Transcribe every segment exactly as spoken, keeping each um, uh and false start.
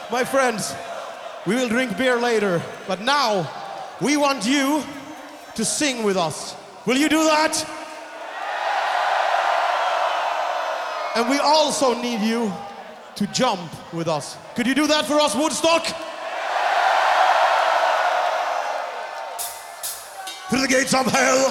My friends, we will drink beer later, but now we want you to sing with us. Will you do that? And we also need you to jump with us. Could you do that for us, Woodstock? Through the gates of hell.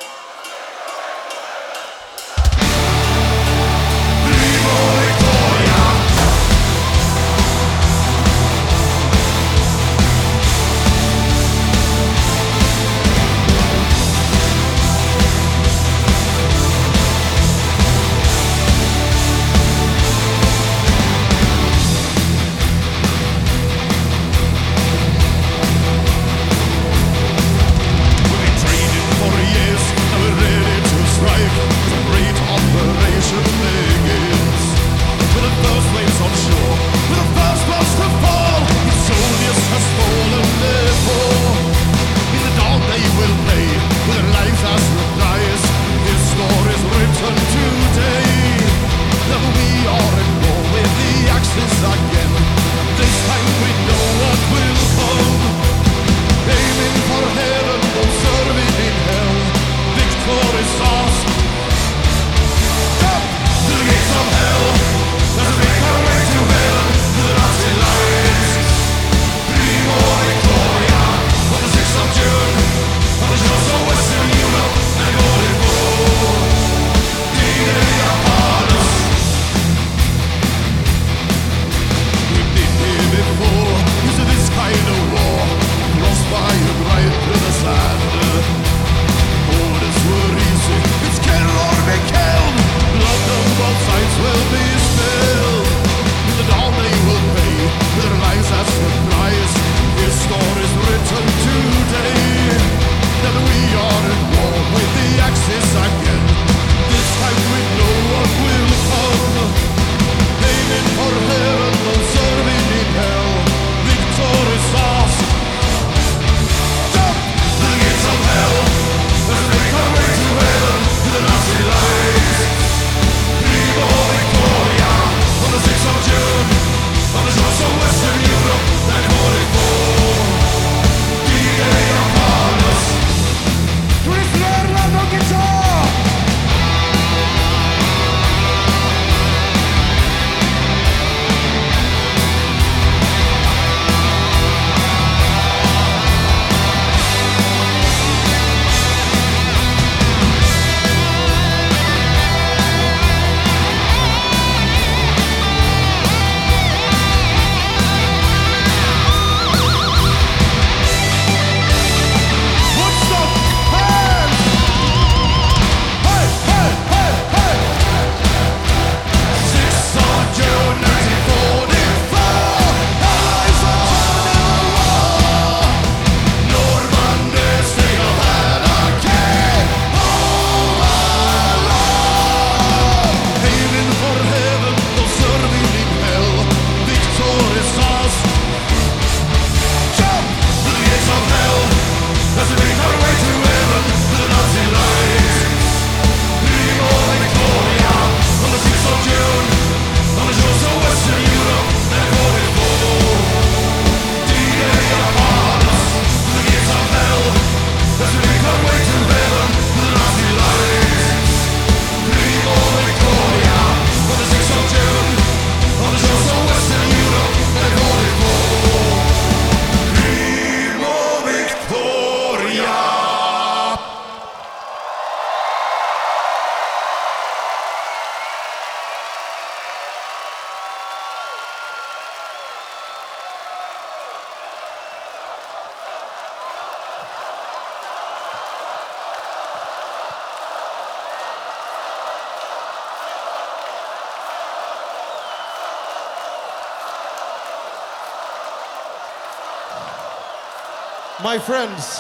My friends,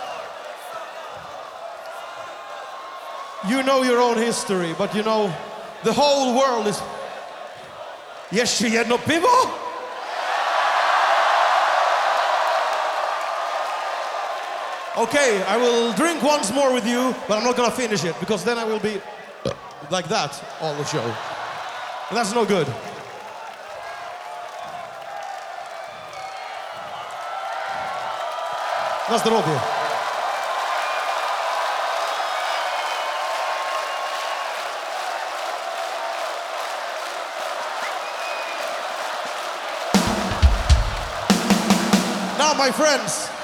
you know your own history, but you know, the whole world is... Jeszcze jedno piwo? Okay, I will drink once more with you, but I'm not gonna finish it, because then I will be like that all the show. And that's no good. На здоровье. Now, my friends,